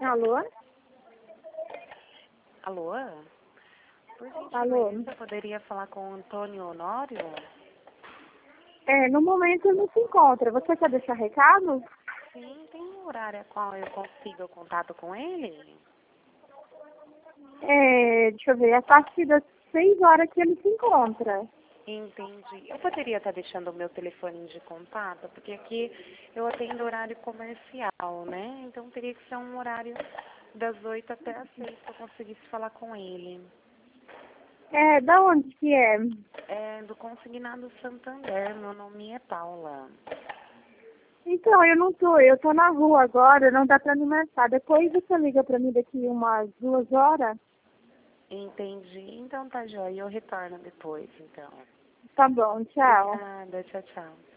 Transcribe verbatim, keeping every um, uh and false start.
Alô? Alô? Por Alô? gentileza, você poderia falar com o Antônio Honório? É, no momento ele não se encontra. Você quer deixar recado? Sim, tem um horário a qual eu consigo contato com ele? É, deixa eu ver, a partir das seis horas que ele se encontra. Entendi. Eu poderia estar deixando o meu telefone de contato, porque aqui eu atendo horário comercial, né? Então teria que ser um horário das oito até as seis para eu conseguisse falar com ele. É, da onde que é? É do Consignado Santander, meu nome é Paula. Então, eu não tô, eu tô na rua agora, não dá pra me marcar. Depois você liga pra mim daqui umas duas horas. Entendi. Então tá joia, eu retorno depois, então. Tá bom, tchau. Obrigada, tchau, tchau.